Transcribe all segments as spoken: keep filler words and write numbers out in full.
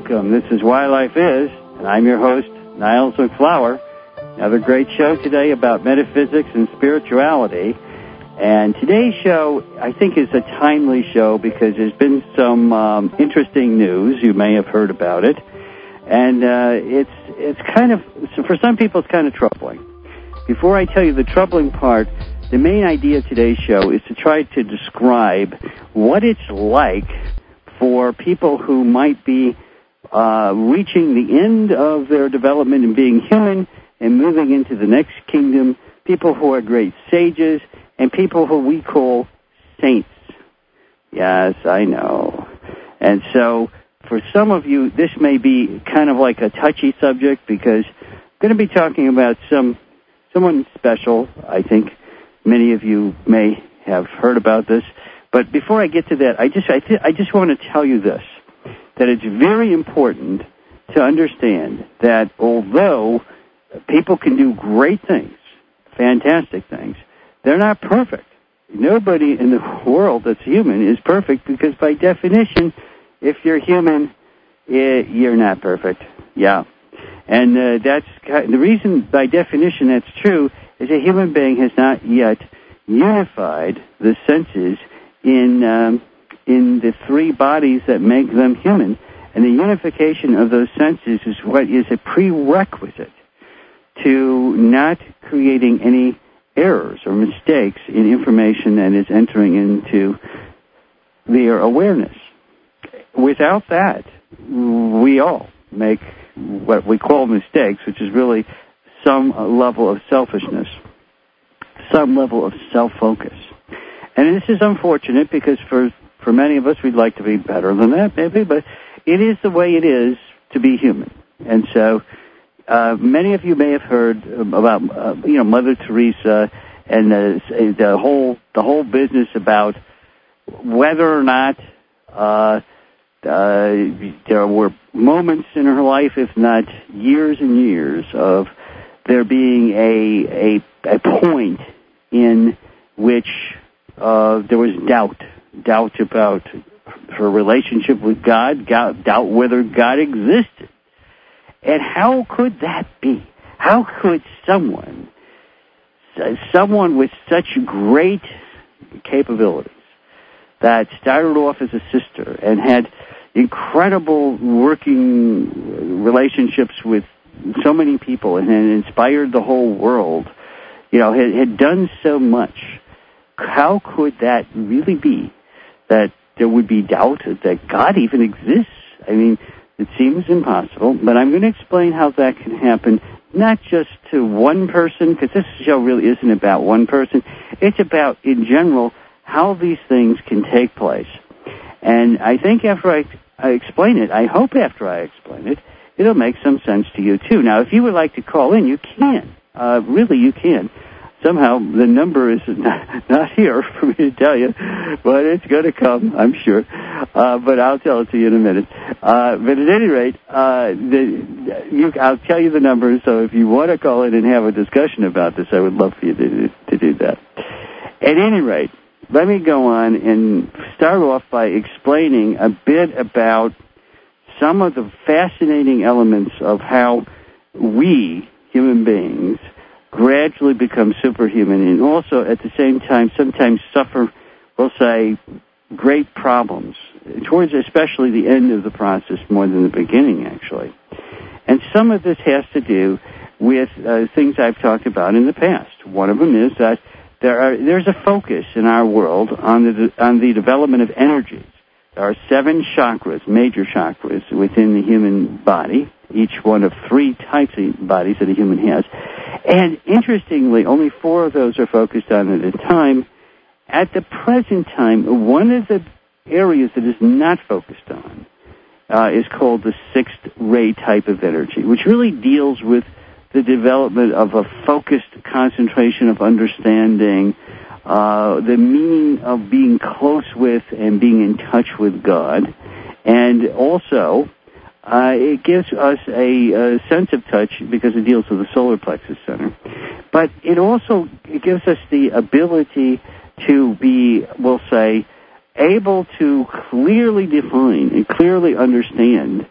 welcome. This is Why Life Is, and I'm your host, Niles McFlower. Another great show today about metaphysics and spirituality. And today's show, I think, is a timely show because there's been some um, interesting news. You may have heard about it. And uh, it's it's kind of, for some people, it's kind of troubling. Before I tell you the troubling part, the main idea of today's show is to try to describe what it's like for people who might be uh, reaching the end of their development and being human and moving into the next kingdom, people who are great sages, and people who we call saints. Yes, I know. And so for some of you, this may be kind of like a touchy subject because I'm going to be talking about some someone special. I think many of you may have heard about this. But before I get to that, I just I, th- I just want to tell you this, that it's very important to understand that although people can do great things, fantastic things, they're not perfect. Nobody in the world that's human is perfect because by definition, if you're human, you're not perfect. Yeah. And uh, that's the reason by definition that's true is a human being has not yet unified the senses in um, in the three bodies that make them human, and the unification of those senses is what is a prerequisite to not creating any errors or mistakes in information that is entering into their awareness. Without that, we all make what we call mistakes, which is really some level of selfishness, some level of self-focus. And this is unfortunate because for, for many of us, we'd like to be better than that, maybe, but it is the way it is to be human. And so uh, many of you may have heard about, uh, you know, Mother Teresa and the, the whole the whole business about whether or not uh, uh, there were moments in her life, if not years and years, of there being a a, a point in which Uh, there was doubt, doubt about her relationship with God, doubt whether God existed. And how could that be? How could someone, someone with such great capabilities that started off as a sister and had incredible working relationships with so many people and had inspired the whole world, you know, had, had done so much, how could that really be that there would be doubt that God even exists? I mean, it seems impossible, but I'm going to explain how that can happen, not just to one person, because this show really isn't about one person. It's about, in general, how these things can take place. And I think after I, I explain it, I hope after I explain it, it'll make some sense to you, too. Now, if you would like to call in, you can. Uh, really, you can. Somehow the number is not, not here for me to tell you, but it's going to come, I'm sure. Uh, but I'll tell it to you in a minute. Uh, but at any rate, uh, the, you, I'll tell you the numbers. So if you want to call in and have a discussion about this, I would love for you to, to do that. At any rate, let me go on and start off by explaining a bit about some of the fascinating elements of how we, human beings, gradually become superhuman and also at the same time sometimes suffer, we'll say, great problems, towards especially the end of the process more than the beginning, actually. And some of this has to do with uh, things I've talked about in the past. One of them is that there are, there's a focus in our world on the, on the development of energies. There are seven chakras, major chakras, within the human body, each one of three types of bodies that a human has. And interestingly, only four of those are focused on at a time. At the present time, one of the areas that is not focused on uh, is called the sixth ray type of energy, which really deals with the development of a focused concentration of understanding, uh, the meaning of being close with and being in touch with God, and also uh, it gives us a, a sense of touch because it deals with the solar plexus center. But it also it gives us the ability to be, we'll say, able to clearly define and clearly understand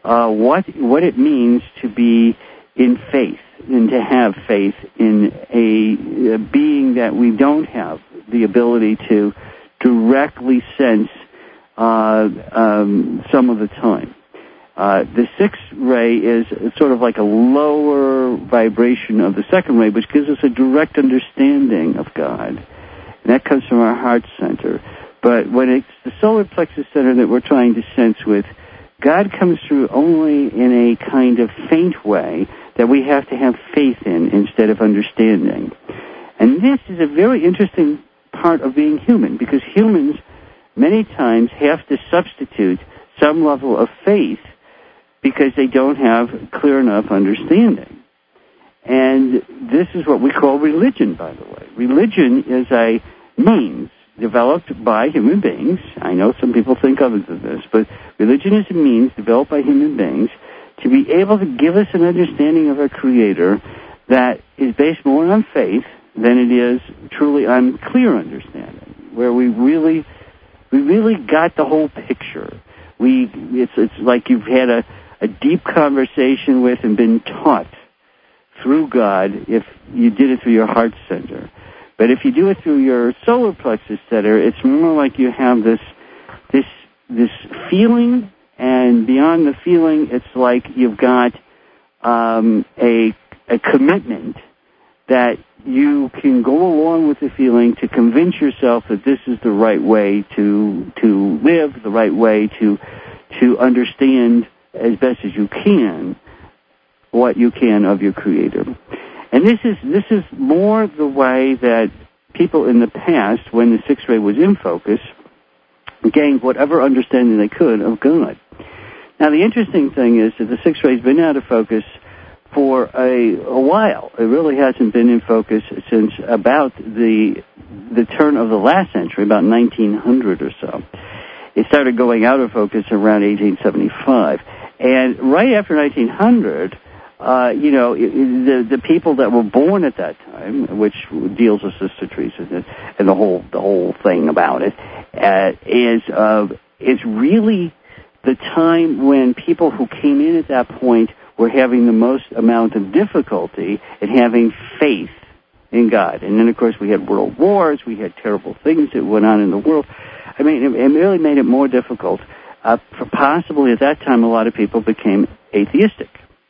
uh, what what it means to be in faith and to have faith in a, a being that we don't have the ability to directly sense uh, um, some of the time. Uh, the sixth ray is sort of like a lower vibration of the second ray, which gives us a direct understanding of God. And that comes from our heart center. But when it's the solar plexus center that we're trying to sense with, God comes through only in a kind of faint way that we have to have faith in instead of understanding. And this is a very interesting part of being human, because humans many times have to substitute some level of faith because they don't have clear enough understanding. And this is what we call religion, by the way. Religion is a means developed by human beings. I know some people think other than this, but religion is a means developed by human beings to be able to give us an understanding of our Creator that is based more on faith than it is truly on clear understanding, where we really, we really got the whole picture. We, it's, it's like you've had a, a deep conversation with and been taught through God if you did it through your heart center. But if you do it through your solar plexus center, it's more like you have this, this, this feeling, and beyond the feeling, it's like you've got um, a, a commitment that you can go along with the feeling to convince yourself that this is the right way to to live, the right way to to understand as best as you can what you can of your Creator. And this is this is more the way that people in the past, when the sixth ray was in focus, gained whatever understanding they could of God. Now, the interesting thing is that the sixth ray's been out of focus for a, a while. It really hasn't been in focus since about the the turn of the last century, about nineteen hundred or so. It started going out of focus around eighteen seventy-five. And right after nineteen hundred, uh, you know, the the people that were born at that time, which deals with Sister Teresa and the whole the whole thing about it, uh, is uh, is really the time when people who came in at that point were having the most amount of difficulty in having faith in God. And then, of course, we had world wars, we had terrible things that went on in the world. I mean, it, it really made it more difficult. Uh, for possibly at that time, a lot of people became atheistic.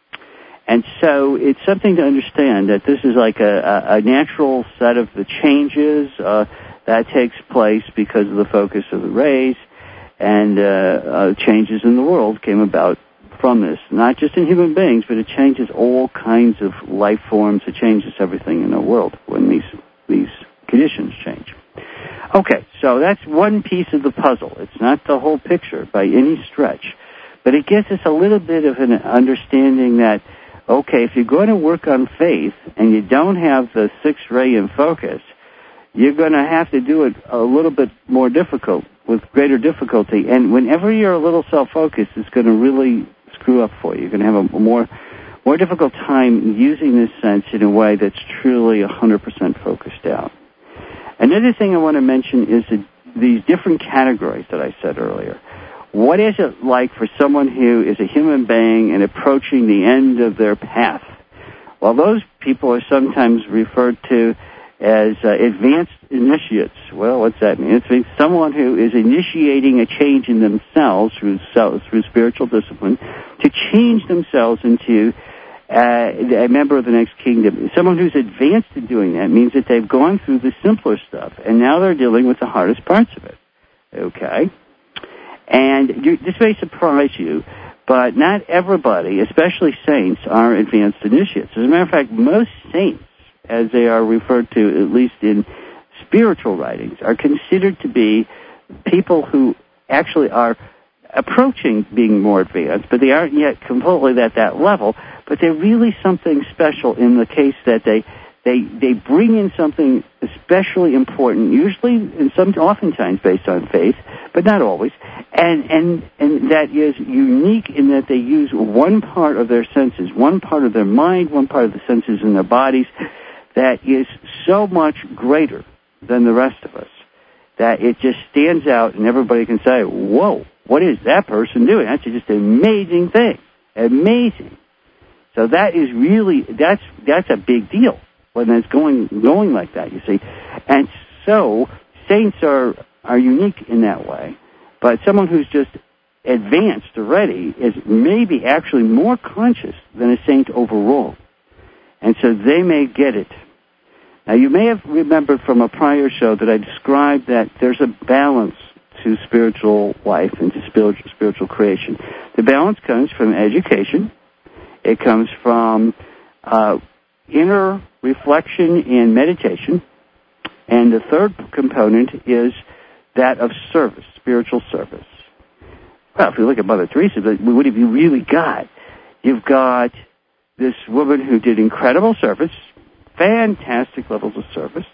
And so it's something to understand that this is like a, a, a natural set of the changes uh, that takes place because of the focus of the rays, and uh, uh, changes in the world came about from this, not just in human beings, but it changes all kinds of life forms. It changes everything in the world when these these conditions change. Okay, so that's one piece of the puzzle. It's not the whole picture by any stretch, but it gives us a little bit of an understanding that, okay, if you're going to work on faith and you don't have the sixth ray in focus, you're going to have to do it a little bit more difficult, with greater difficulty. And whenever you're a little self-focused, it's going to really screw up for you. You're going to have a more more difficult time using this sense in a way that's truly one hundred percent focused out. Another thing I want to mention is that these different categories that I said earlier. What is it like for someone who is a human being and approaching the end of their path? Well, those people are sometimes referred to as uh, advanced initiates. Well, what's that mean? It means someone who is initiating a change in themselves through through spiritual discipline to change themselves into uh, a member of the next kingdom. Someone who's advanced in doing that means that they've gone through the simpler stuff, and now they're dealing with the hardest parts of it. Okay? And you, this may surprise you, but not everybody, especially saints, are advanced initiates. As a matter of fact, most saints, as they are referred to, at least in spiritual writings, are considered to be people who actually are approaching being more advanced, but they aren't yet completely at that level, but they're really something special in the case that they they they bring in something especially important, usually and some oftentimes based on faith, but not always, and and and that is unique in that they use one part of their senses, one part of their mind, one part of the senses in their bodies that is so much greater than the rest of us that it just stands out and everybody can say, whoa, what is that person doing? That's just an amazing thing. Amazing. So that is really, that's that's a big deal when it's going going like that, you see. And so saints are, are unique in that way. But someone who's just advanced already is maybe actually more conscious than a saint overall. And so they may get it. Now, you may have remembered from a prior show that I described that there's a balance to spiritual life and to spiritual, spiritual creation. The balance comes from education. It comes from uh, inner reflection and meditation. And the third component is that of service, spiritual service. Well, if you look at Mother Teresa, what have you really got? You've got this woman who did incredible service, fantastic levels of service,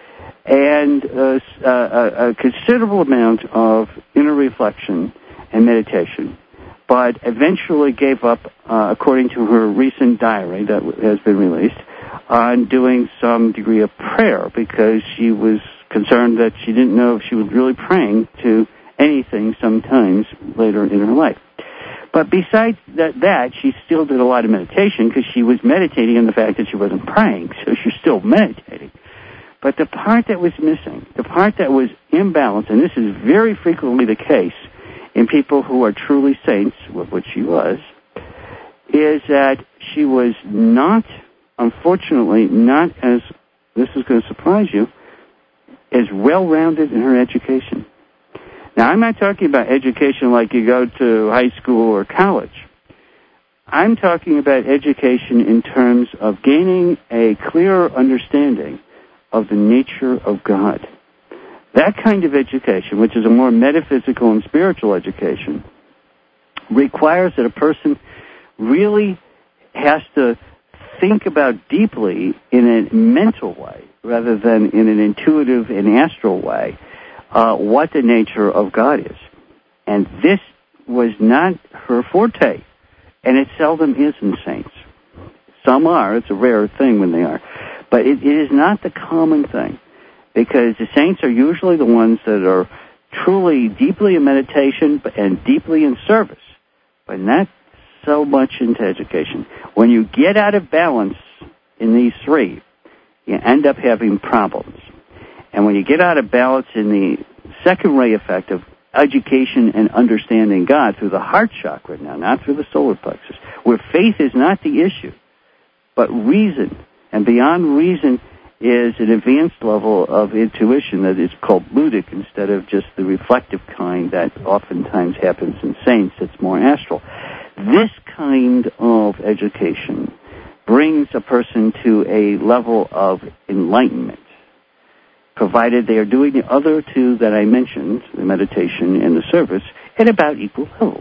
and a, a, a considerable amount of inner reflection and meditation, but eventually gave up, uh, according to her recent diary that has been released, on doing some degree of prayer because she was concerned that she didn't know if she was really praying to anything sometimes later in her life. But besides that, that she still did a lot of meditation because she was meditating on the fact that she wasn't praying, so she's still meditating. But the part that was missing, the part that was imbalanced, and this is very frequently the case in people who are truly saints, which she was, is that she was not, unfortunately, not as, this is going to surprise you, as well-rounded in her education. Now, I'm not talking about education like you go to high school or college. I'm talking about education in terms of gaining a clearer understanding of the nature of God. That kind of education, which is a more metaphysical and spiritual education, requires that a person really has to think about deeply in a mental way rather than in an intuitive and astral way uh, what the nature of God is. And this was not her forte, and it seldom is in saints. Some are. It's a rare thing when they are. But it, it is not the common thing, because the saints are usually the ones that are truly deeply in meditation and deeply in service, but not so much into education. When you get out of balance in these three, you end up having problems. And when you get out of balance in the second ray effect of education and understanding God through the heart chakra now, not through the solar plexus, where faith is not the issue, but reason. And beyond reason is an advanced level of intuition that is called buddhic instead of just the reflective kind that oftentimes happens in saints. It's more astral. This kind of education brings a person to a level of enlightenment, provided they are doing the other two that I mentioned, the meditation and the service, at about equal levels.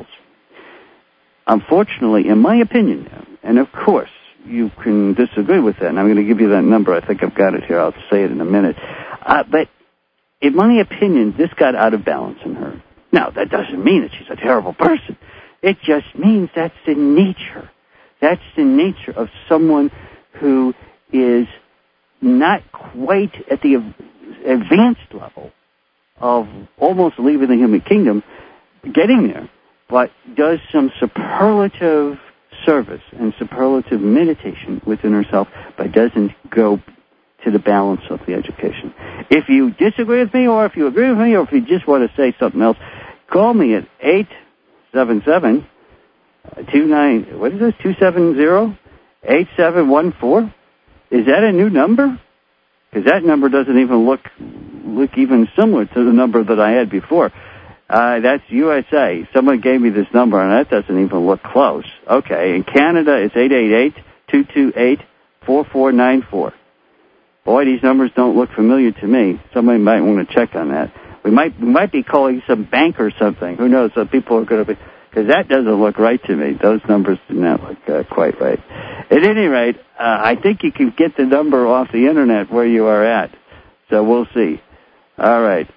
Unfortunately, in my opinion, and of course, you can disagree with that, and I'm going to give you that number. I think I've got it here. I'll say it in a minute. Uh, but in my opinion, this got out of balance in her. Now, that doesn't mean that she's a terrible person. It just means that's the nature. That's the nature of someone who is not quite at the advanced level of almost leaving the human kingdom, getting there, but does some superlative service and superlative meditation within herself, but doesn't go to the balance of the education. If you disagree with me, or if you agree with me, or if you just want to say something else, call me at eight seven seven, two nine, what is this, two seven zero, eight seven one four? Is that a new number? Because that number doesn't even look look even similar to the number that I had before. Uh, that's U S A. Someone gave me this number, and that doesn't even look close. Okay, in Canada, it's eight eight eight, two two eight, four four nine four. Boy, these numbers don't look familiar to me. Somebody might want to check on that. We might we might be calling some bank or something. Who knows? So people are going to be, because that doesn't look right to me. Those numbers do not look uh, quite right. At any rate, uh, I think you can get the number off the internet where you are at. So we'll see. All right.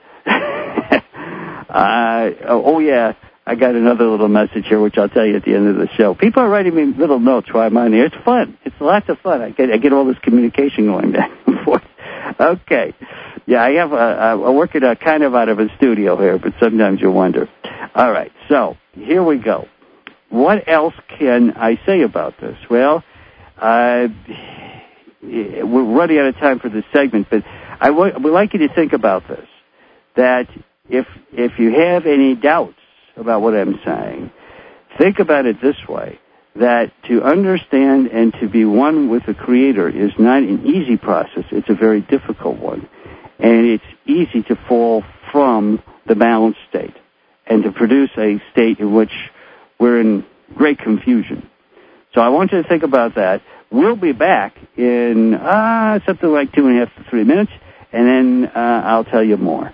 Uh, oh, yeah, I got another little message here, which I'll tell you at the end of the show. People are writing me little notes while I'm on here. It's fun. It's lots of fun. I get I get all this communication going back and forth. Okay. Yeah, I have a, I work at a kind of out of a studio here, but sometimes you wonder. All right, so here we go. What else can I say about this? Well, uh, we're running out of time for this segment, but I w- would like you to think about this, that if if you have any doubts about what I'm saying, think about it this way, that to understand and to be one with the Creator is not an easy process. It's a very difficult one. And it's easy to fall from the balanced state and to produce a state in which we're in great confusion. So I want you to think about that. We'll be back in uh, something like two and a half to three minutes, and then uh, I'll tell you more.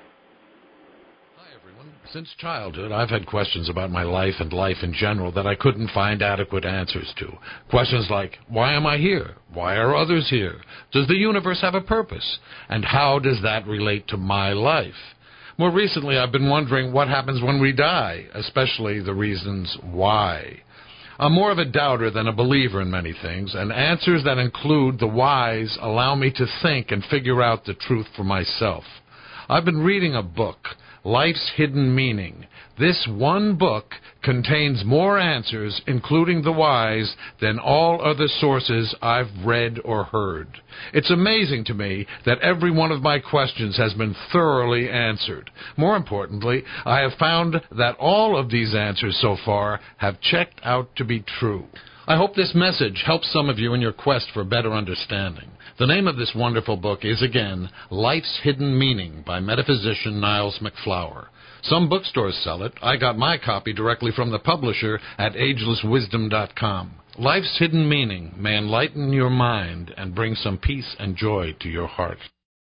Since childhood, I've had questions about my life and life in general that I couldn't find adequate answers to. Questions like, why am I here? Why are others here? Does the universe have a purpose? And how does that relate to my life? More recently, I've been wondering what happens when we die, especially the reasons why. I'm more of a doubter than a believer in many things, and answers that include the whys allow me to think and figure out the truth for myself. I've been reading a book, Life's Hidden Meaning. This one book contains more answers, including the whys, than all other sources I've read or heard. It's amazing to me that every one of my questions has been thoroughly answered. More importantly, I have found that all of these answers so far have checked out to be true. I hope this message helps some of you in your quest for better understanding. The name of this wonderful book is, again, Life's Hidden Meaning by metaphysician Niles MacFlower. Some bookstores sell it. I got my copy directly from the publisher at ageless wisdom dot com. Life's Hidden Meaning may enlighten your mind and bring some peace and joy to your heart.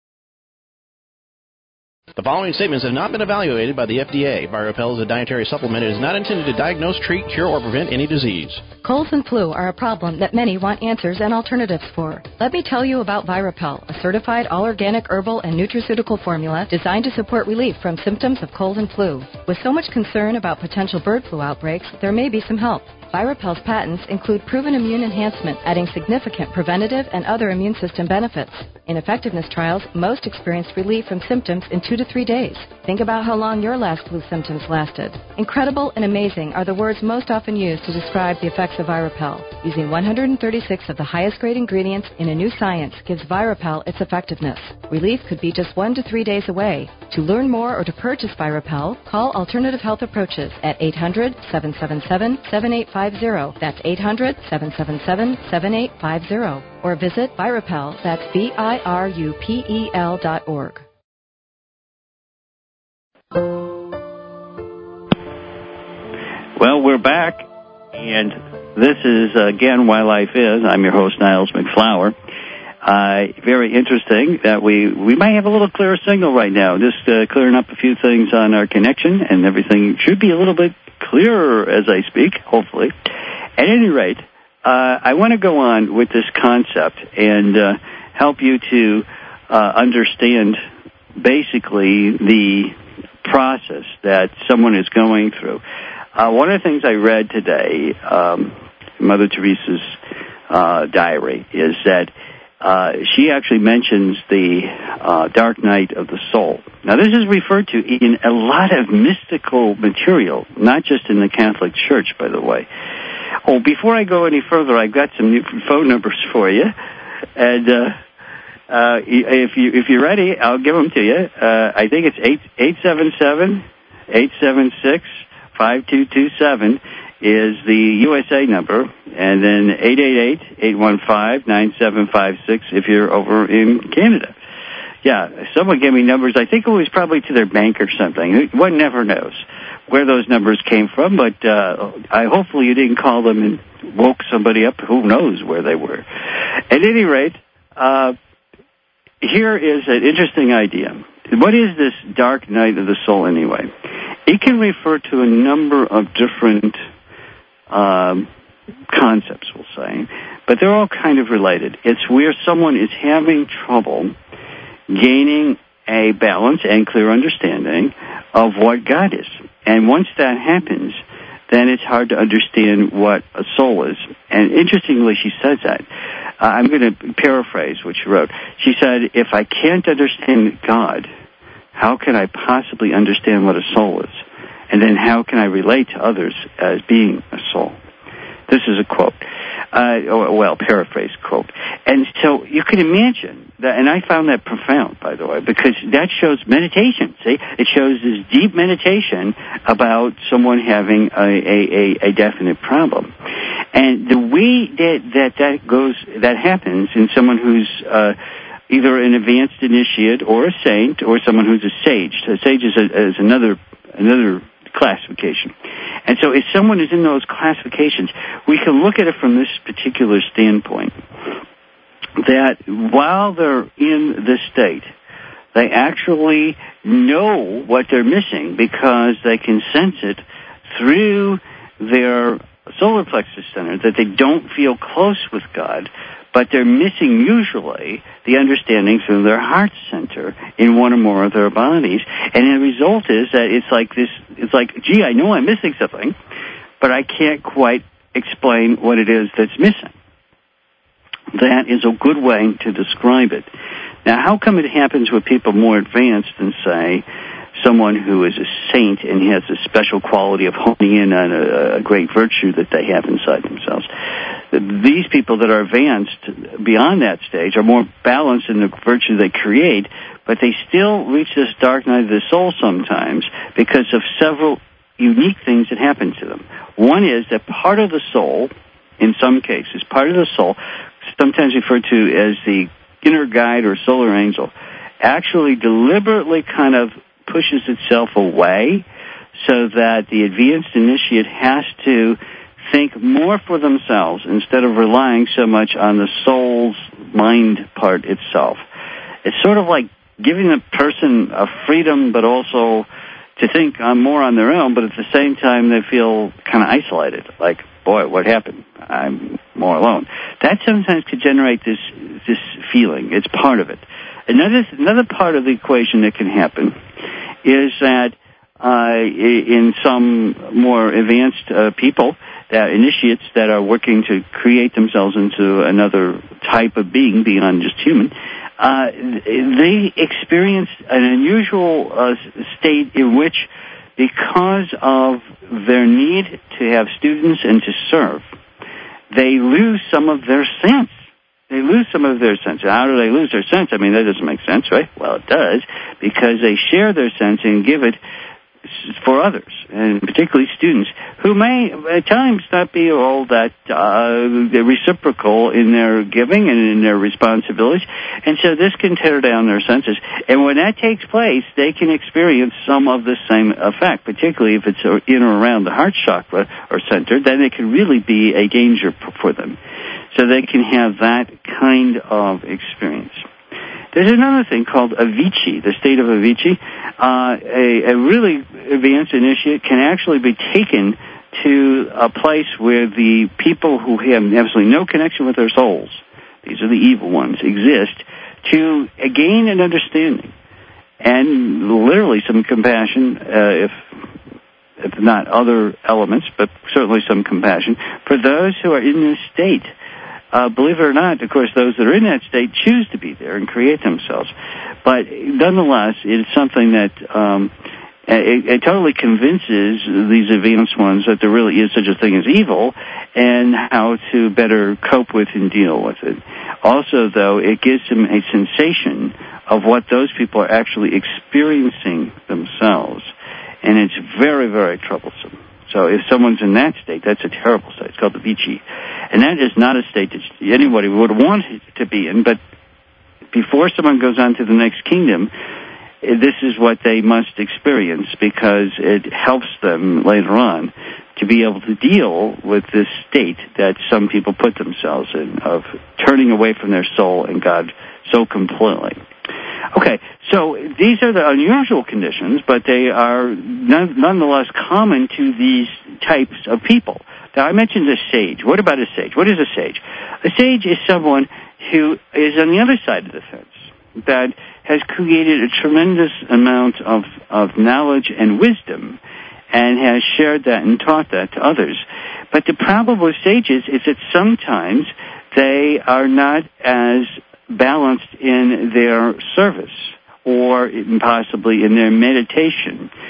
The following statements have not been evaluated by the F D A. Virapel is a dietary supplement and is not intended to diagnose, treat, cure, or prevent any disease. Colds and flu are a problem that many want answers and alternatives for. Let me tell you about Virapel, a certified all-organic herbal and nutraceutical formula designed to support relief from symptoms of cold and flu. With so much concern about potential bird flu outbreaks, there may be some help. Virapel's patents include proven immune enhancement, adding significant preventative and other immune system benefits. In effectiveness trials, most experienced relief from symptoms in two to three days. Think about how long your last flu symptoms lasted. Incredible and amazing are the words most often used to describe the effects of Virapel. Using one hundred thirty-six of the highest grade ingredients in a new science gives Virapel its effectiveness. Relief could be just one to three days away. To learn more or to purchase Virapel, call Alternative Health Approaches at eight hundred, seven seven seven, seven eight five zero. That's eight hundred, seven seven seven, seven eight five zero. Or visit Virapel, that's V I R U P E L dot org. Well, we're back, and this is, uh, again, Why Life Is. I'm your host, Niles MacFlower. Uh, very interesting that we, we might have a little clearer signal right now, just uh, clearing up a few things on our connection, and everything should be a little bit clearer as I speak, hopefully. At any rate, uh, I want to go on with this concept and uh, help you to uh, understand basically the process that someone is going through. Uh, one of the things I read today, um, Mother Teresa's uh, diary, is that uh, she actually mentions the uh, dark night of the soul. Now, this is referred to in a lot of mystical material, not just in the Catholic Church, by the way. Oh, before I go any further, I've got some new phone numbers for you, and uh, uh, if you if you're ready, I'll give them to you. Uh, I think it's eight eight seven seven eight seven six five two two seven is the U S A number, and then eight eight eight eight one five nine seven five six if you're over in Canada. Yeah, someone gave me numbers. I think it was probably to their bank or something. One never knows where those numbers came from, but uh, I hopefully you didn't call them and woke somebody up. Who knows where they were. At any rate, uh, here is an interesting idea. What is this dark night of the soul anyway? It can refer to a number of different um, concepts, we'll say, but they're all kind of related. It's where someone is having trouble gaining a balance and clear understanding of what God is. And once that happens, then it's hard to understand what a soul is. And interestingly, she says that. Uh, I'm going to paraphrase what she wrote. She said, if I can't understand God, how can I possibly understand what a soul is? And then how can I relate to others as being a soul? This is a quote. Uh, well, paraphrase quote. And so you can imagine that, and I found that profound, by the way, because that shows meditation, see? It shows this deep meditation about someone having a, a, a definite problem. And the way that, that that goes, that happens in someone who's uh, either an advanced initiate or a saint or someone who's a sage. So a sage is, a, is another another classification. And so if someone is in those classifications, we can look at it from this particular standpoint, that while they're in this state, they actually know what they're missing because they can sense it through their solar plexus center, that they don't feel close with God, but they're missing usually the understanding through their heart center in one or more of their bodies. And the result is that it's like this, it's like, gee, I know I'm missing something, but I can't quite explain what it is that's missing. That is a good way to describe it. Now, how come it happens with people more advanced than, say, someone who is a saint and has a special quality of honing in on a, a great virtue that they have inside themselves? These people that are advanced beyond that stage are more balanced in the virtue they create, but they still reach this dark night of the soul sometimes because of several unique things that happen to them. One is that part of the soul, in some cases, part of the soul, sometimes referred to as the inner guide or solar angel, actually deliberately kind of pushes itself away so that the advanced initiate has to think more for themselves instead of relying so much on the soul's mind part itself. It's sort of like giving the person a freedom, but also to think more on their own, but at the same time they feel kind of isolated, like, boy, what happened? I'm more alone. That sometimes could generate this this feeling. It's part of it. Another another part of the equation that can happen is that uh, in some more advanced uh, people, that initiates that are working to create themselves into another type of being beyond just human, uh, they experience an unusual uh, state in which, because of their need to have students and to serve, they lose some of their sense. They lose some of their sense. How do they lose their sense? I mean, that doesn't make sense, right? Well, it does, because they share their sense and give it for others, and particularly students, who may at times not be all that uh, reciprocal in their giving and in their responsibilities, and so this can tear down their senses. And when that takes place, they can experience some of the same effect, particularly if it's in or around the heart chakra or center. Then it can really be a danger for them. So they can have that kind of experience. There's another thing called Avicii, the state of Avicii. Uh, a, a really advanced initiate can actually be taken to a place where the people who have absolutely no connection with their souls, these are the evil ones, exist, to gain an understanding and literally some compassion, uh, if, if not other elements, but certainly some compassion for those who are in this state. Uh, believe it or not, of course, those that are in that state choose to be there and create themselves. But nonetheless, it's something that um, it, it totally convinces these advanced ones that there really is such a thing as evil and how to better cope with and deal with it. Also, though, it gives them a sensation of what those people are actually experiencing themselves. And it's very, very troublesome. So if someone's in that state, that's a terrible state. It's called the Avicii. And that is not a state that anybody would want to be in, but before someone goes on to the next kingdom, this is what they must experience, because it helps them later on to be able to deal with this state that some people put themselves in, of turning away from their soul and God so completely. Okay, so these are the unusual conditions, but they are none, nonetheless common to these types of people. Now, I mentioned a sage. What about a sage? What is a sage? A sage is someone who is on the other side of the fence, that has created a tremendous amount of, of knowledge and wisdom and has shared that and taught that to others. But the problem with sages is that sometimes they are not as balanced in their service or possibly in their meditation.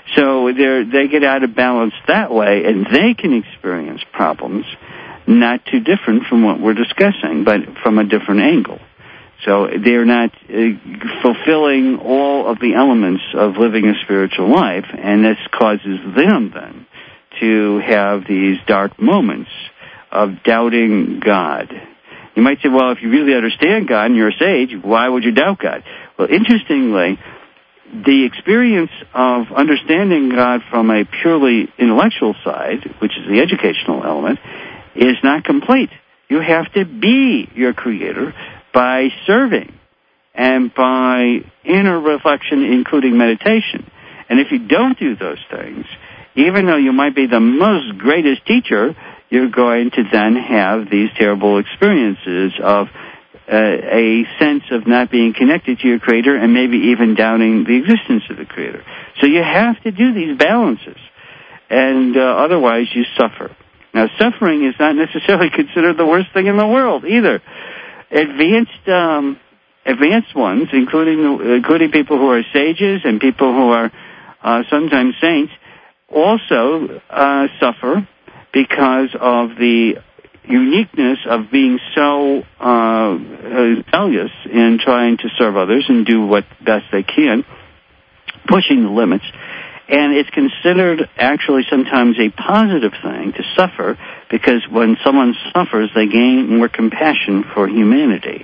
So they they get out of balance that way, and they can experience problems not too different from what we're discussing, but from a different angle. So they're not uh, fulfilling all of the elements of living a spiritual life, and this causes them then to have these dark moments of doubting God. You might say, well, if you really understand God and you're a sage, why would you doubt God? Well, interestingly, the experience of understanding God from a purely intellectual side, which is the educational element, is not complete. You have to be your Creator by serving and by inner reflection, including meditation. And if you don't do those things, even though you might be the most greatest teacher, you're going to then have these terrible experiences of uh, a sense of not being connected to your Creator and maybe even doubting the existence of the Creator. So you have to do these balances, and uh, otherwise you suffer. Now, suffering is not necessarily considered the worst thing in the world either. Advanced um, advanced ones, including including people who are sages and people who are uh, sometimes saints, also uh, suffer because of the uniqueness of being so uh, zealous in trying to serve others and do what best they can, pushing the limits. And it's considered actually sometimes a positive thing to suffer, because when someone suffers, they gain more compassion for humanity.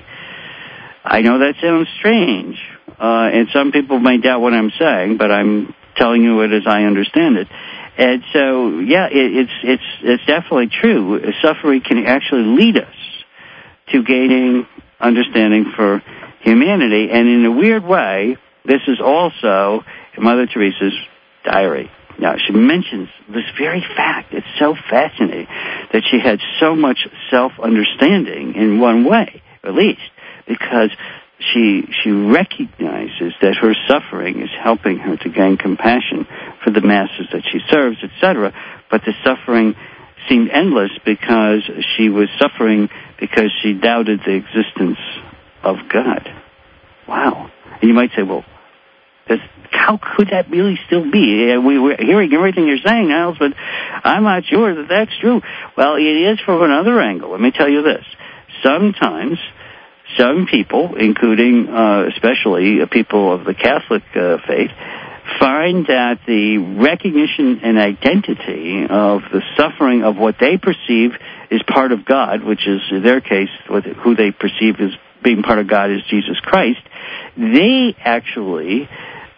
I know that sounds strange, uh, and some people may doubt what I'm saying, but I'm telling you it as I understand it. And so, yeah, it, it's it's it's definitely true. Suffering can actually lead us to gaining understanding for humanity, and in a weird way, this is also Mother Teresa's diary. Now, she mentions this very fact. It's so fascinating that she had so much self-understanding in one way, at least, because she she recognizes that her suffering is helping her to gain compassion for the masses that she serves, et cetera. But the suffering seemed endless because she was suffering because she doubted the existence of God. Wow. And you might say, well, that's, how could that really still be? We, we're hearing everything you're saying, Niles, but I'm not sure that that's true. Well, it is from another angle. Let me tell you this. Sometimes some people, including uh, especially people of the Catholic uh, faith, find that the recognition and identity of the suffering of what they perceive is part of God, which is, in their case, who they perceive as being part of God is Jesus Christ, they actually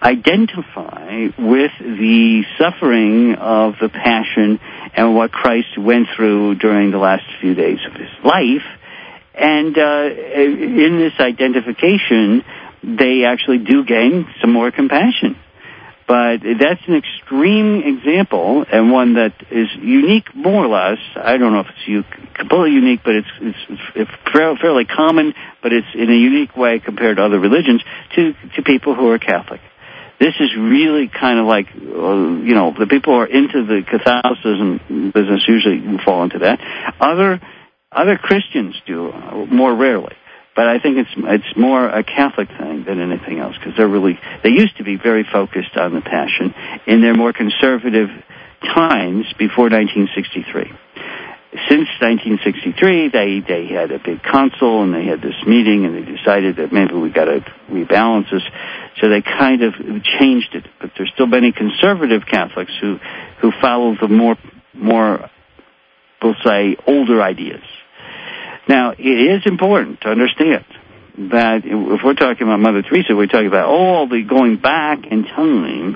identify with the suffering of the Passion and what Christ went through during the last few days of his life. And uh, in this identification, they actually do gain some more compassion. But that's an extreme example, and one that is unique, more or less. I don't know if it's completely unique, but it's, it's, it's fairly common, but it's in a unique way compared to other religions, to, to people who are Catholic. This is really kind of like, uh, you know, the people who are into the Catholicism business usually fall into that. Other other Christians do, uh, more rarely. But I think it's it's more a Catholic thing than anything else, because they're really, they used to be very focused on the Passion in their more conservative times before nineteen sixty-three. Since nineteen sixty-three, they, they had a big council, and they had this meeting, and they decided that maybe we got to rebalance this. So they kind of changed it. But there's still many conservative Catholics who, who follow the more, more, we'll say, older ideas. Now, it is important to understand that if we're talking about Mother Teresa, we're talking about all the going back in time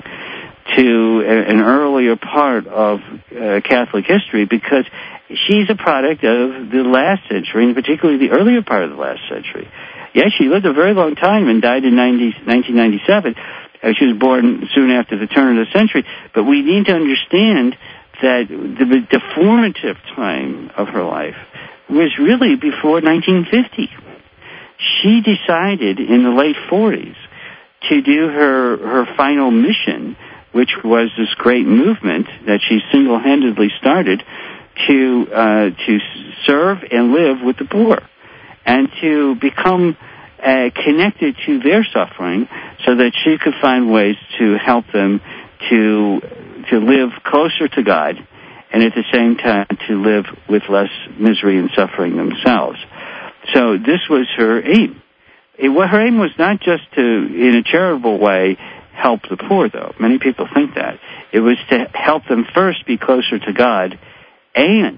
to an earlier part of uh, Catholic history, because she's a product of the last century, and particularly the earlier part of the last century. Yes, she lived a very long time and died in nineteen ninety-seven. Uh, she was born soon after the turn of the century. But we need to understand that the, the formative time of her life was really before nineteen fifty. She decided in the late forties to do her, her final mission, which was this great movement that she single-handedly started to uh, to serve and live with the poor, and to become uh, connected to their suffering so that she could find ways to help them to to live closer to God, and at the same time to live with less misery and suffering themselves. So this was her aim. It, well, her aim was not just to, in a charitable way, help the poor, though. Many people think that. It was to help them first be closer to God and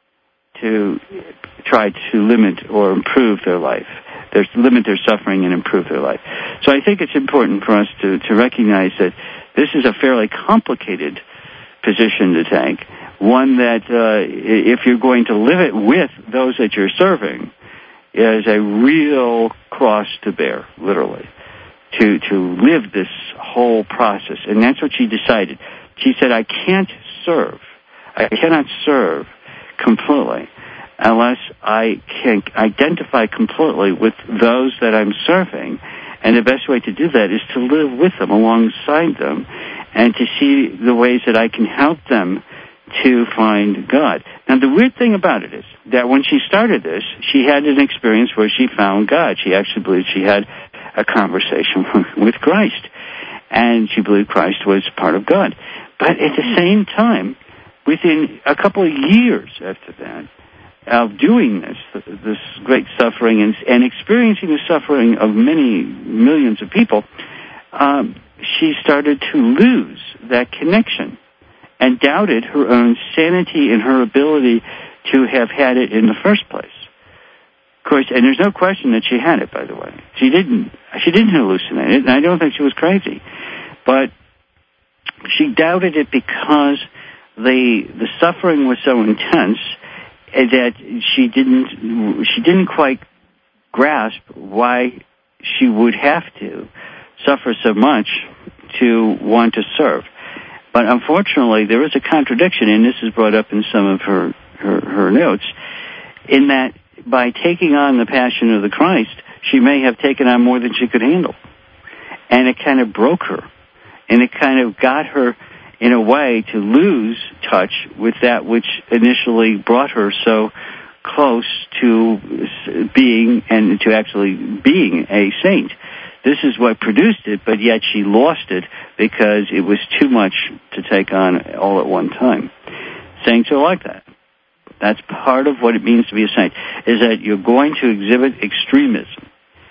to try to limit or improve their life, their, limit their suffering and improve their life. So I think it's important for us to, to recognize that this is a fairly complicated position to take, one that uh, if you're going to live it with those that you're serving, is a real cross to bear, literally, to to live this whole process. And that's what she decided. She said, I can't serve. I cannot serve completely unless I can identify completely with those that I'm serving. And the best way to do that is to live with them, alongside them, and to see the ways that I can help them to find God. Now, the weird thing about it is that when she started this, she had an experience where she found God. She actually believed she had a conversation with Christ, and she believed Christ was part of God. But at the same time, within a couple of years after that, of doing this, this great suffering, and, and experiencing the suffering of many millions of people, um, she started to lose that connection and doubted her own sanity and her ability to have had it in the first place. Of course, and there's no question that she had it, by the way. She didn't, she didn't hallucinate it, and I don't think she was crazy. But she doubted it because the the suffering was so intense that she didn't she didn't quite grasp why she would have to suffer so much to want to serve. But unfortunately, there is a contradiction, and this is brought up in some of her, her, her notes, in that by taking on the passion of the Christ, she may have taken on more than she could handle. And it kind of broke her. And it kind of got her, in a way, to lose touch with that which initially brought her so close to being, and to actually being a saint. This is what produced it, but yet she lost it because it was too much to take on all at one time. Saints are like that. That's part of what it means to be a saint, is that you're going to exhibit extremism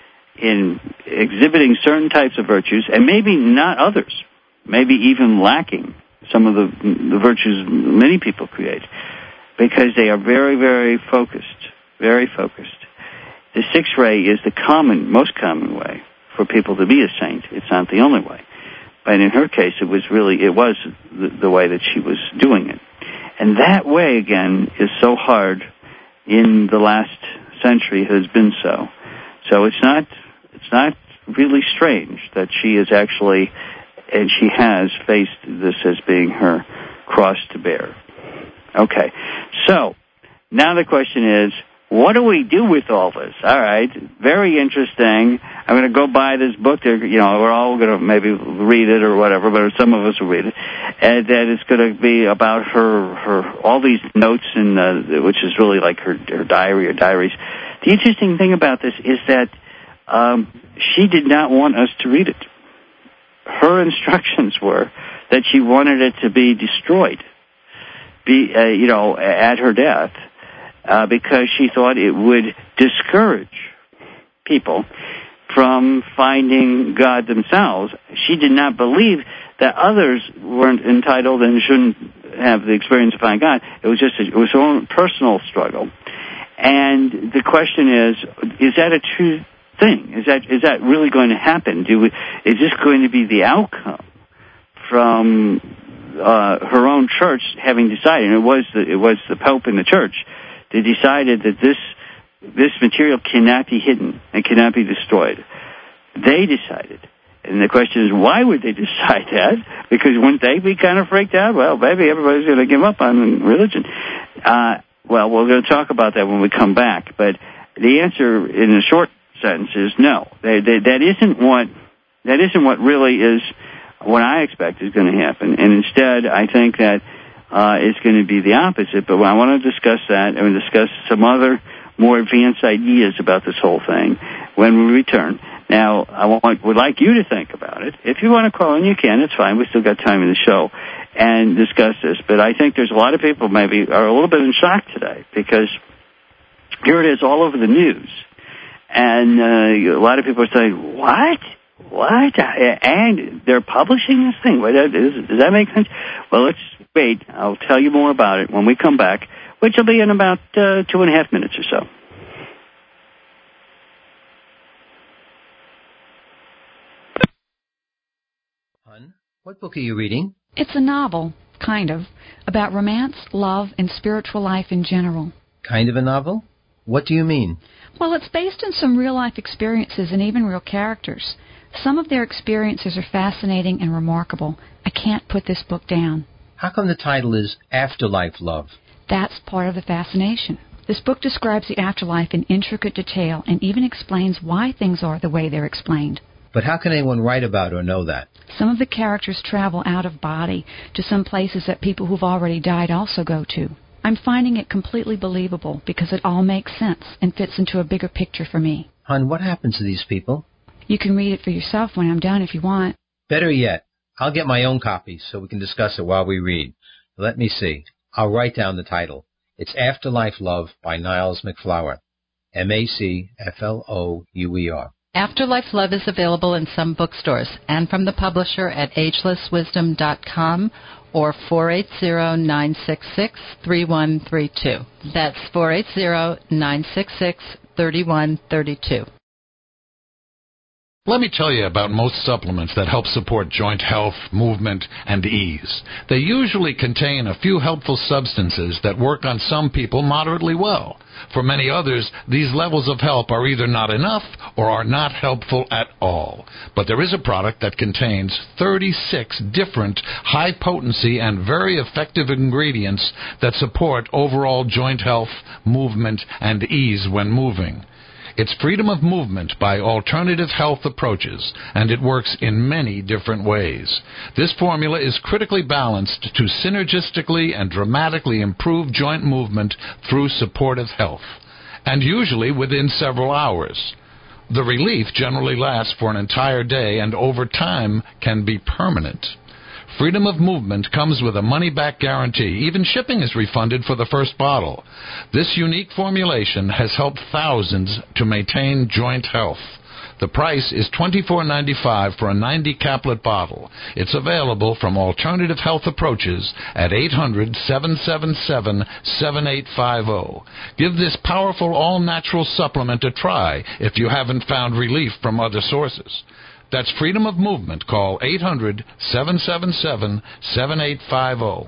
in exhibiting certain types of virtues, and maybe not others, maybe even lacking some of the, the virtues many people create, because they are very, very focused, very focused. The sixth ray is the common, most common way for people to be a saint. It's not the only way. But in her case, it was really, it was the, the way that she was doing it. And that way, again, is so hard in the last century, has been so. So it's not, it's not really strange that she is actually, and she has faced this as being her cross to bear. Okay. So, now the question is, what do we do with all this? All right, very interesting. I'm going to go buy this book. There, you know, we're all going to maybe read it or whatever, but some of us will read it. And that it's going to be about her, her all these notes, and uh, which is really like her, her diary or diaries. The interesting thing about this is that um, she did not want us to read it. Her instructions were that she wanted it to be destroyed, be uh, you know, at her death. Uh, because she thought it would discourage people from finding God themselves. She did not believe that others weren't entitled and shouldn't have the experience of finding God. It was just a, it was her own personal struggle. And the question is, is that a true thing? Is that is that really going to happen? Do we, is this going to be the outcome from uh, her own church having decided? And it was the, it was the Pope and the church. They decided that this this material cannot be hidden and cannot be destroyed. They decided. And the question is, why would they decide that? Because wouldn't they be kind of freaked out? Well, maybe everybody's going to give up on religion. Uh, well, we're going to talk about that when we come back. But the answer in a short sentence is no. They, they, that isn't what that isn't what really is what I expect is going to happen. And instead, I think that Uh, it's going to be the opposite, but I want to discuss that and discuss some other more advanced ideas about this whole thing when we return. Now, I want, would like you to think about it. If you want to call in, you can. It's fine. We still got time in the show and discuss this. But I think there's a lot of people maybe are a little bit in shock today because here it is all over the news. And uh, a lot of people are saying, what? What? And they're publishing this thing? Does that make sense? Well, let's wait. I'll tell you more about it when we come back, which will be in about uh, two and a half minutes or so. Hun, what book are you reading? It's a novel, kind of, about romance, love, and spiritual life in general. Kind of a novel? What do you mean? Well, it's based on some real-life experiences and even real characters. Some of their experiences are fascinating and remarkable. I can't put this book down. How come the title is Afterlife Love? That's part of the fascination. This book describes the afterlife in intricate detail and even explains why things are the way they're explained. But how can anyone write about or know that? Some of the characters travel out of body to some places that people who've already died also go to. I'm finding it completely believable because it all makes sense and fits into a bigger picture for me. Hun, what happens to these people? You can read it for yourself when I'm done if you want. Better yet, I'll get my own copy so we can discuss it while we read. Let me see. I'll write down the title. It's Afterlife Love by Niles MacFlouer. M A C F L O U E R. Afterlife Love is available in some bookstores and from the publisher at ageless wisdom dot com or four eight zero, nine six six, three one three two. That's four eight zero, nine six six, three one three two. Let me tell you about most supplements that help support joint health, movement, and ease. They usually contain a few helpful substances that work on some people moderately well. For many others, these levels of help are either not enough or are not helpful at all. But there is a product that contains thirty-six different high-potency and very effective ingredients that support overall joint health, movement, and ease when moving. It's Freedom of Movement by Alternative Health Approaches, and it works in many different ways. This formula is critically balanced to synergistically and dramatically improve joint movement through supportive health, and usually within several hours. The relief generally lasts for an entire day and over time can be permanent. Freedom of Movement comes with a money-back guarantee. Even shipping is refunded for the first bottle. This unique formulation has helped thousands to maintain joint health. The price is twenty-four ninety-five for a ninety caplet bottle. It's available from Alternative Health Approaches at eight hundred, seven seven seven, seven eight five zero. Give this powerful all-natural supplement a try if you haven't found relief from other sources. That's Freedom of Movement. Call eight hundred, seven seven seven, seven eight five zero.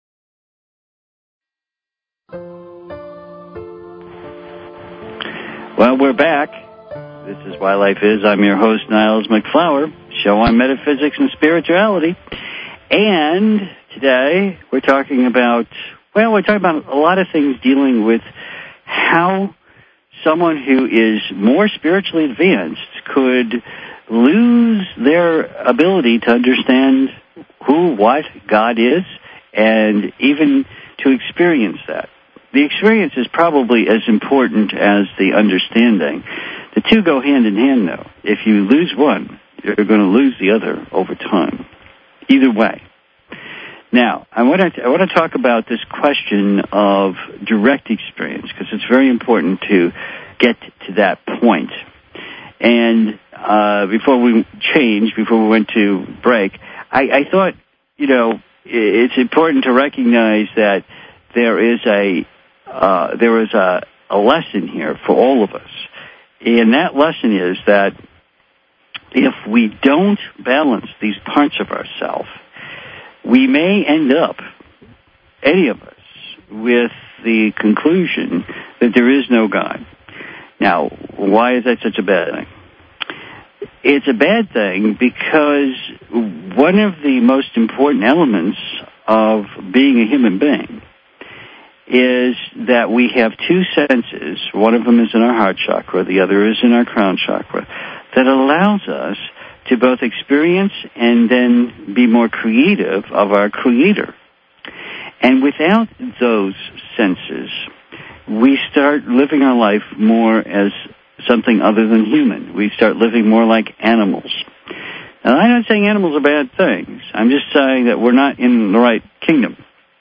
Well, we're back. This is Why Life Is. I'm your host, Niles MacFlouer, show on metaphysics and spirituality. And today we're talking about, well, we're talking about a lot of things dealing with how someone who is more spiritually advanced could lose their ability to understand who, what God is, and even to experience that. The experience is probably as important as the understanding. The two go hand in hand, though. If you lose one, you're going to lose the other over time. Either way. Now, I want to I want to talk about this question of direct experience because it's very important to get to that point. And uh, before we changed, before we went to break, I, I thought, you know, it's important to recognize that there is a uh, there is a, a lesson here for all of us. And that lesson is that if we don't balance these parts of ourselves, we may end up, any of us, with the conclusion that there is no God. Now, why is that such a bad thing? It's a bad thing because one of the most important elements of being a human being is that we have two senses. One of them is in our heart chakra, the other is in our crown chakra, that allows us to both experience and then be more creative of our Creator. And without those senses, we start living our life more as something other than human. We start living more like animals. Now, I'm not saying animals are bad things. I'm just saying that we're not in the right kingdom.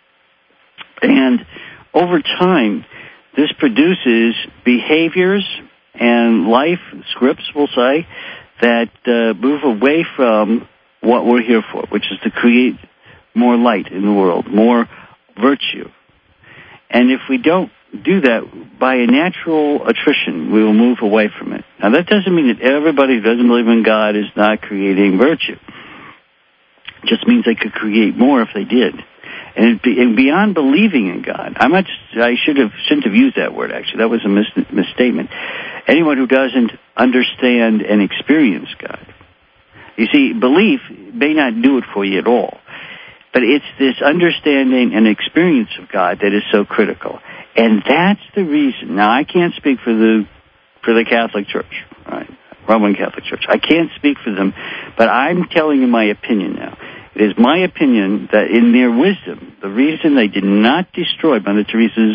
And over time, this produces behaviors and life scripts, we'll say, that uh, move away from what we're here for, which is to create more light in the world, more virtue. And if we don't do that by a natural attrition, we will move away from it. Now, that doesn't mean that everybody who doesn't believe in God is not creating virtue. It just means they could create more if they did. And, be, and beyond believing in God, I'm not, I should have, shouldn't have used that word, actually. That was a mis- misstatement. Anyone who doesn't understand and experience God. You see, belief may not do it for you at all, but it's this understanding and experience of God that is so critical. And that's the reason. Now, I can't speak for the for the Catholic Church, right? Roman Catholic Church. I can't speak for them, but I'm telling you my opinion now. It is my opinion that in their wisdom, the reason they did not destroy Mother Teresa's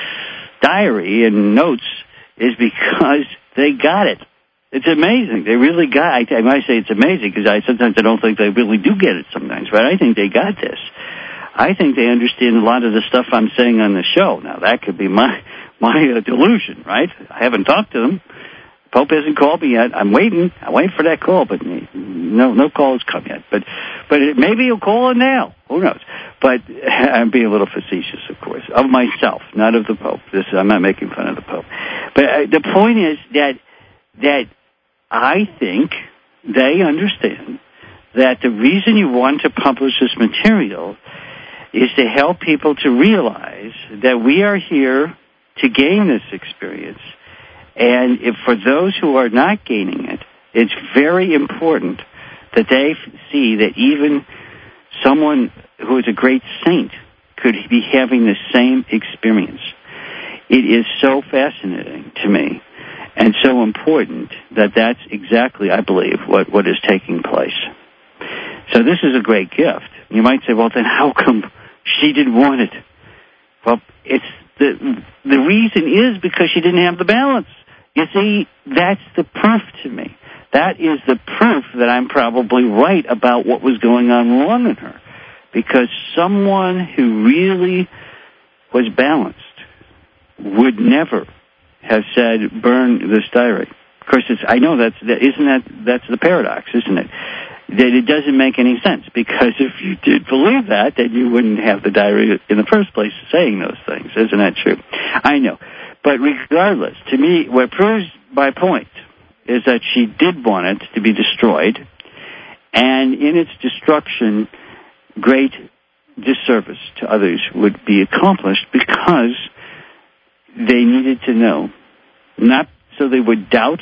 diary and notes is because they got it. It's amazing. They really got it. I might say it's amazing because I sometimes I don't think they really do get it sometimes, but I think they got this. I think they understand a lot of the stuff I'm saying on the show. Now, that could be my my uh, delusion, right? I haven't talked to them. Pope hasn't called me yet. I'm waiting. I'm waiting for that call, but no no call has come yet. But but it, maybe he'll call in now. Who knows? But I'm being a little facetious, of course, of myself, not of the Pope. This I'm not making fun of the Pope. But uh, the point is that that I think they understand that the reason you want to publish this material is to help people to realize that we are here to gain this experience. And if for those who are not gaining it, it's very important that they see that even someone who is a great saint could be having the same experience. It is so fascinating to me and so important that that's exactly, I believe, what, what is taking place. So this is a great gift. You might say, well, then how come she didn't want it? Well, it's the the reason is because she didn't have the balance. You see, that's the proof to me. That is the proof that I'm probably right about what was going on wrong in her. Because someone who really was balanced would never have said, burn this diary. Of course, it's, I know that's, that, isn't that, that's the paradox, isn't it? That it doesn't make any sense, because if you did believe that, then you wouldn't have the diary in the first place saying those things. Isn't that true? I know. But regardless, to me, what proves my point is that she did want it to be destroyed, and in its destruction, great disservice to others would be accomplished because they needed to know, not so they would doubt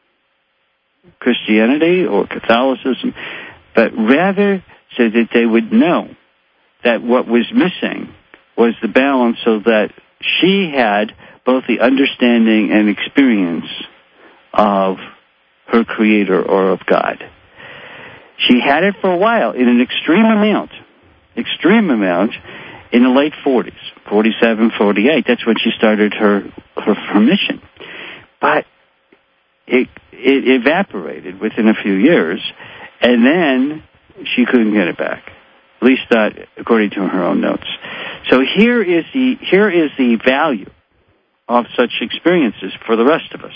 Christianity or Catholicism, but rather so that they would know that what was missing was the balance, so that she had both the understanding and experience of her Creator or of God. She had it for a while in an extreme amount, extreme amount in the late forties, forty-seven, forty-eight. That's when she started her, her, her mission. But it, it evaporated within a few years, and then she couldn't get it back, at least not according to her own notes. So here is the here is the value of such experiences for the rest of us.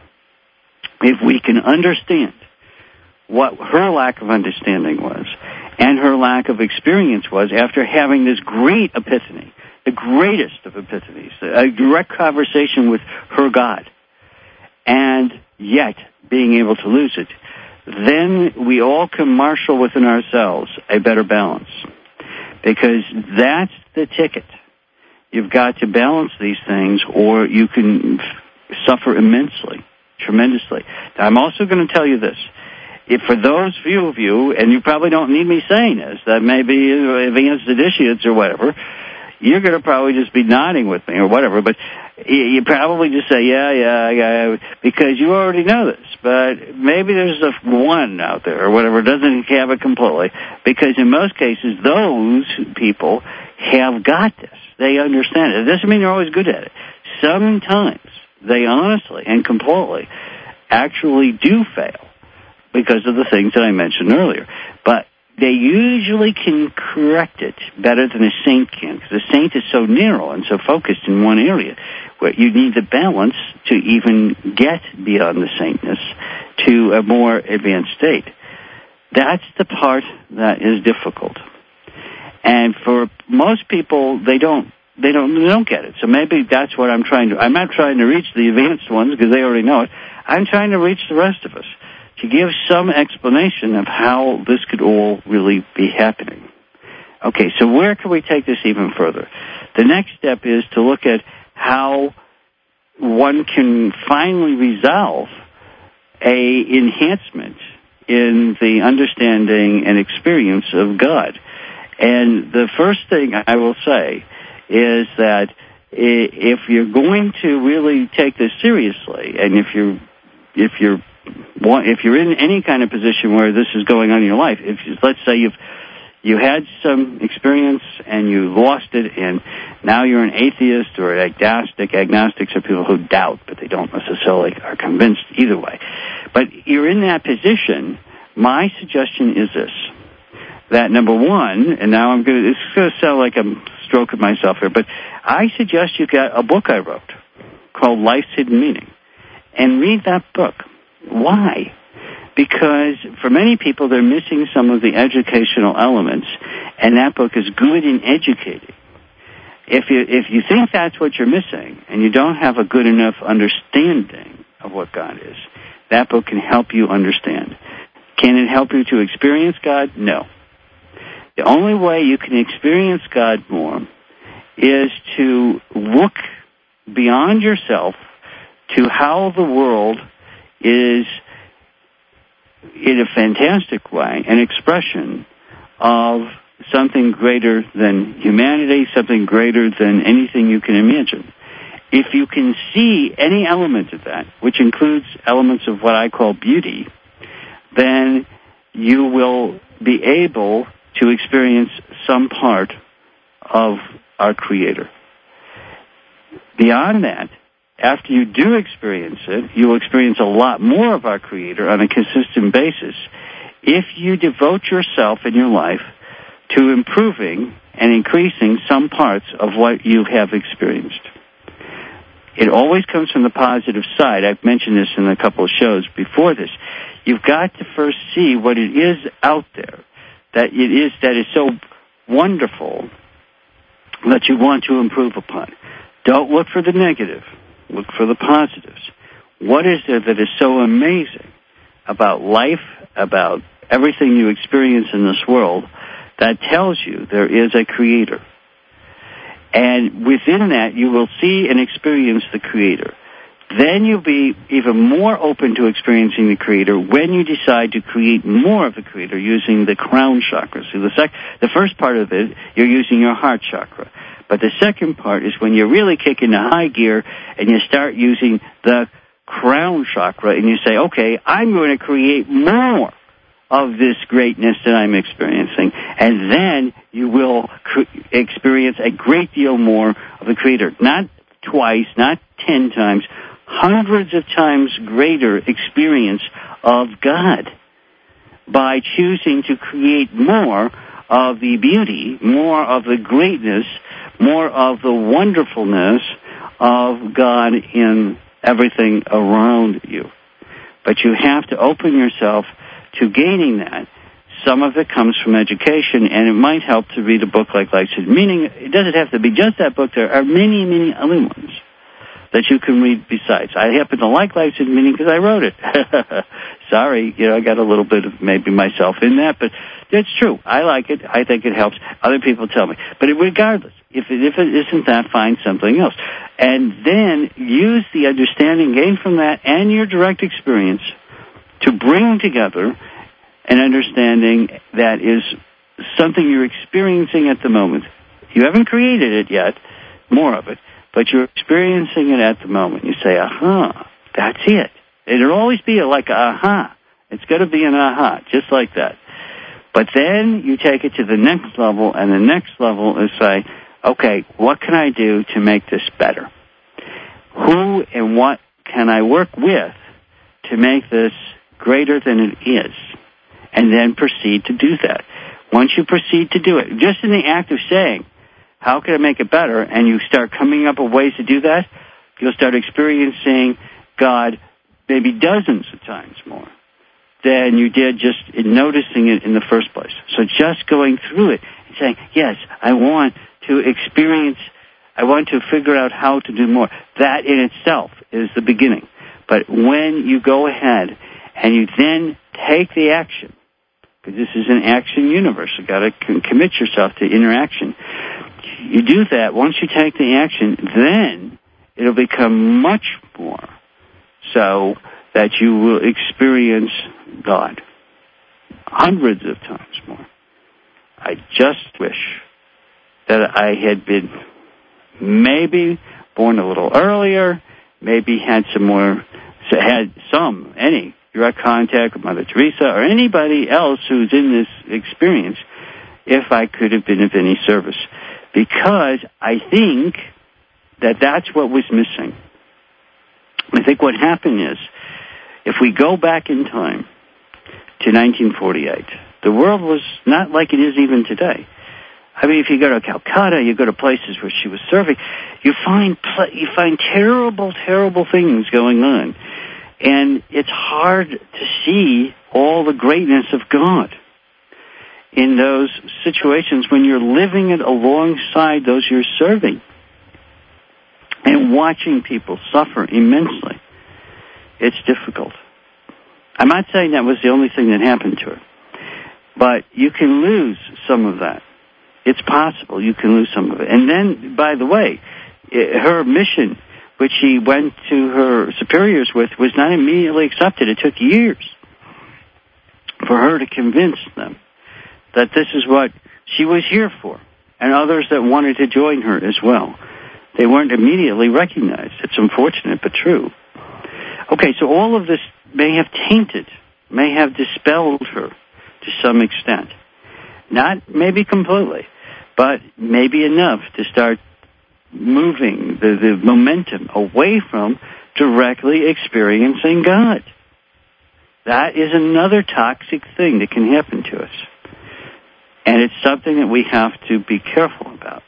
If we can understand what her lack of understanding was and her lack of experience was after having this great epiphany, the greatest of epiphanies, a direct conversation with her God, and yet being able to lose it, then we all can marshal within ourselves a better balance. Because that's the ticket. You've got to balance these things, or you can f- suffer immensely, tremendously. Now, I'm also going to tell you this. If for those few of you, and you probably don't need me saying this, that may be advanced initiates or whatever, you're going to probably just be nodding with me or whatever, but you probably just say, yeah, yeah, yeah, because you already know this. But maybe there's a one out there or whatever doesn't have it completely, because in most cases, those people have got this. They understand it. It doesn't mean they're always good at it. Sometimes they honestly and completely actually do fail because of the things that I mentioned earlier. But they usually can correct it better than a saint can, because a saint is so narrow and so focused in one area, where you need the balance to even get beyond the saintness to a more advanced state. That's the part that is difficult. And for most people, they don't they don't they don't get it. So maybe that's what I'm trying to. I'm not trying to reach the advanced ones because they already know it. I'm trying to reach the rest of us to give some explanation of how this could all really be happening. Okay, so where can we take this even further? The next step is to look at how one can finally resolve a enhancement in the understanding and experience of God. And the first thing I will say is that if you're going to really take this seriously, and if you're if you're if you're in any kind of position where this is going on in your life, if you, let's say you've you had some experience and you lost it, and now you're an atheist or agnostic. Agnostics are people who doubt, but they don't necessarily are convinced either way. But you're in that position. My suggestion is this: that number one, and now I'm going to, it's going to sound like I'm stroking myself here, but I suggest you get a book I wrote called Life's Hidden Meaning, and read that book. Why? Because for many people, they're missing some of the educational elements, and that book is good in educating. If you if you think that's what you're missing, and you don't have a good enough understanding of what God is, that book can help you understand. Can it help you to experience God? No. The only way you can experience God more is to look beyond yourself to how the world is, in a fantastic way, an expression of something greater than humanity, something greater than anything you can imagine. If you can see any element of that, which includes elements of what I call beauty, then you will be able to experience some part of our Creator. Beyond that, after you do experience it, you will experience a lot more of our Creator on a consistent basis if you devote yourself in your life to improving and increasing some parts of what you have experienced. It always comes from the positive side. I've mentioned this in a couple of shows before this. You've got to first see what it is out there that it is that is so wonderful that you want to improve upon. Don't look for the negative. Look for the positives. What is there that is so amazing about life, about everything you experience in this world, that tells you there is a Creator? And within that, you will see and experience the Creator. Then you'll be even more open to experiencing the Creator when you decide to create more of the Creator using the crown chakra. So the, sec- the first part of it, you're using your heart chakra. But the second part is when you really kick into high gear and you start using the crown chakra and you say, okay, I'm going to create more of this greatness that I'm experiencing. And then you will cre- experience a great deal more of the Creator. Not twice, not ten times, hundreds of times greater experience of God by choosing to create more of the beauty, more of the greatness, more of the wonderfulness of God in everything around you. But you have to open yourself to gaining that. Some of it comes from education, and it might help to read a book like Life's Hidden Meaning. It doesn't have to be just that book. There are many, many other ones that you can read besides. I happen to like Life's Hidden Meaning because I wrote it. Sorry, you know, I got a little bit of maybe myself in that, but it's true. I like it. I think it helps. Other people tell me. But regardless, if it, if it isn't that, find something else. And then use the understanding gained from that and your direct experience to bring together an understanding that is something you're experiencing at the moment. You haven't created it yet, more of it, but you're experiencing it at the moment. You say, aha, that's it. It'll always be like, aha. It's going to be an aha, just like that. But then you take it to the next level, and the next level is say, okay, what can I do to make this better? who and what can I work with to make this greater than it is, and then proceed to do that. Once you proceed to do it, just in the act of saying, how can I make it better, and you start coming up with ways to do that, you'll start experiencing God maybe dozens of times more than you did just in noticing it in the first place. So just going through it and saying, yes, I want to experience, I want to figure out how to do more. That in itself is the beginning. But when you go ahead and you then take the action, because this is an action universe, you've got to commit yourself to interaction. You do that, once you take the action, then it'll become much more so that you will experience God hundreds of times more. I just wish that I had been maybe born a little earlier, maybe had some more, had some, any direct contact with Mother Teresa or anybody else who's in this experience, if I could have been of any service. Because I think that that's what was missing. I think what happened is, if we go back in time to nineteen forty-eight, the world was not like it is even today. I mean, if you go to Calcutta, you go to places where she was serving, you find you find terrible, terrible things going on. And it's hard to see all the greatness of God in those situations when you're living it alongside those you're serving and watching people suffer immensely. It's difficult. I'm not saying that was the only thing that happened to her, but you can lose some of that. It's possible you can lose some of it. And then, by the way, her mission, which she went to her superiors with, was not immediately accepted. It took years for her to convince them that this is what she was here for, and others that wanted to join her as well. They weren't immediately recognized. It's unfortunate, but true. Okay, so all of this may have tainted, may have dispelled her to some extent. Not maybe completely, but maybe enough to start moving the, the momentum away from directly experiencing God. That is another toxic thing that can happen to us. And it's something that we have to be careful about.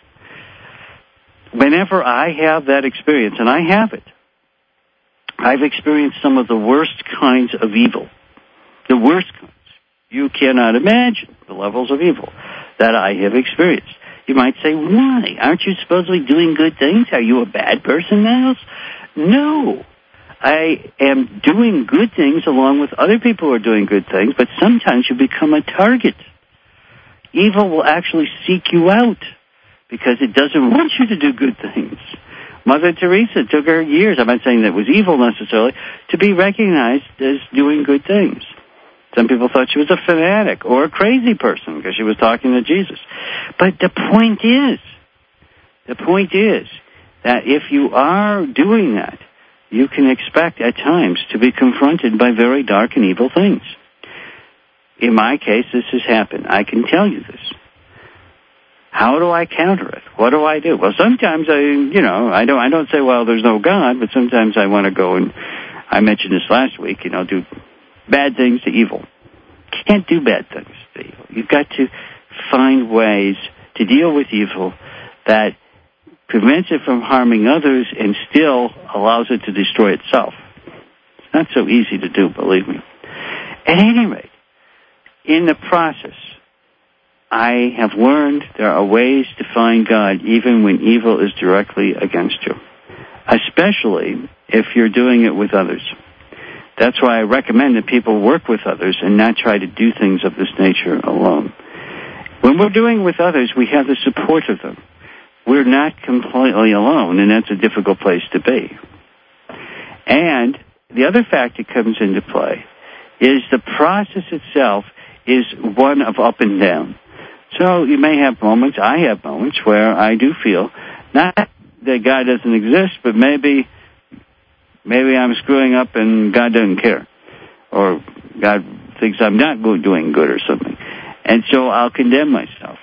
Whenever I have that experience, and I have it, I've experienced some of the worst kinds of evil. The worst kinds. You cannot imagine the levels of evil that I have experienced. You might say, why? Aren't you supposedly doing good things? Are you a bad person now? No. I am doing good things along with other people who are doing good things, but sometimes you become a target. Evil will actually seek you out because it doesn't want you to do good things. Mother Teresa took her years, I'm not saying that it was evil necessarily, to be recognized as doing good things. Some people thought she was a fanatic or a crazy person because she was talking to Jesus. But the point is, the point is that if you are doing that, you can expect at times to be confronted by very dark and evil things. In my case, this has happened. I can tell you this. How do I counter it? What do I do? Well, sometimes I, you know, I don't, I don't say, well, there's no God, but sometimes I want to go and, I mentioned this last week, you know, do bad things to evil. Can't do bad things to evil. You've got to find ways to deal with evil that prevents it from harming others and still allows it to destroy itself. It's not so easy to do, believe me. At any rate, in the process, I have learned there are ways to find God even when evil is directly against you, especially if you're doing it with others. That's why I recommend that people work with others and not try to do things of this nature alone. When we're doing it with others, we have the support of them. We're not completely alone, and that's a difficult place to be. And the other factor that comes into play is the process itself is one of up and down. So you may have moments, I have moments, where I do feel, not that God doesn't exist, but maybe maybe I'm screwing up and God doesn't care. Or God thinks I'm not doing good or something. And so I'll condemn myself.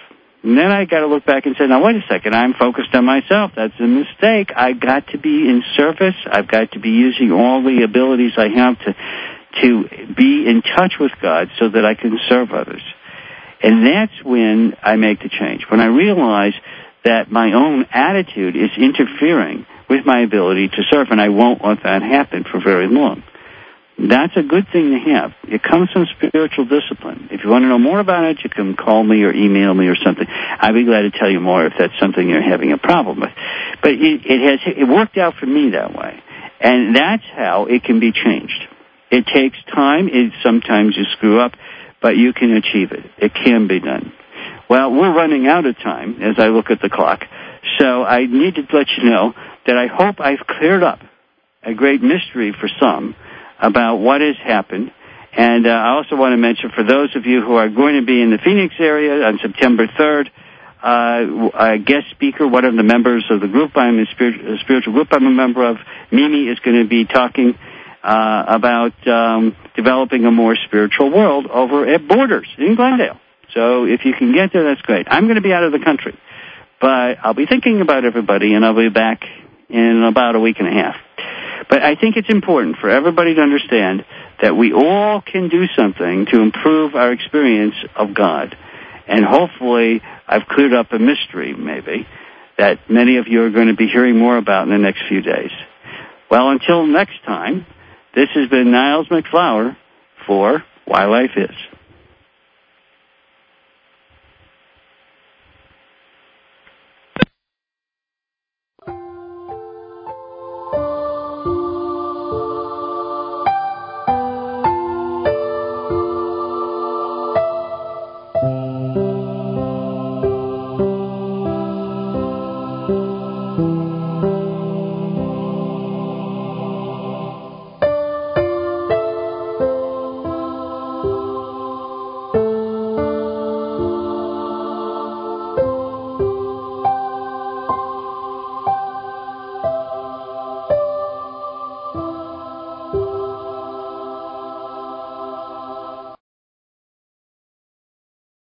And then I got to look back and say, now, wait a second, I'm focused on myself. That's a mistake. I've got to be in service. I've got to be using all the abilities I have to to be in touch with God so that I can serve others. And that's when I make the change, when I realize that my own attitude is interfering with my ability to serve, and I won't let that happen for very long. That's a good thing to have. It comes from spiritual discipline. If you want to know more about it, you can call me or email me or something. I'd be glad to tell you more if that's something you're having a problem with. But it, it has it worked out for me that way, and that's how it can be changed. It takes time. It, sometimes you screw up, but you can achieve it. It can be done. Well, we're running out of time as I look at the clock, so I need to let you know that I hope I've cleared up a great mystery for some about what has happened. And uh, I also want to mention, for those of you who are going to be in the Phoenix area on September third, uh, a guest speaker, one of the members of the group I'm a spiritual, a spiritual group I'm a member of, Mimi, is going to be talking uh, about um, developing a more spiritual world over at Borders in Glendale. So if you can get there, that's great. I'm going to be out of the country, but I'll be thinking about everybody, and I'll be back in about a week and a half. But I think it's important for everybody to understand that we all can do something to improve our experience of God. And hopefully I've cleared up a mystery, maybe, that many of you are going to be hearing more about in the next few days. Well, until next time, this has been Niles MacFlouer for Why Life Is.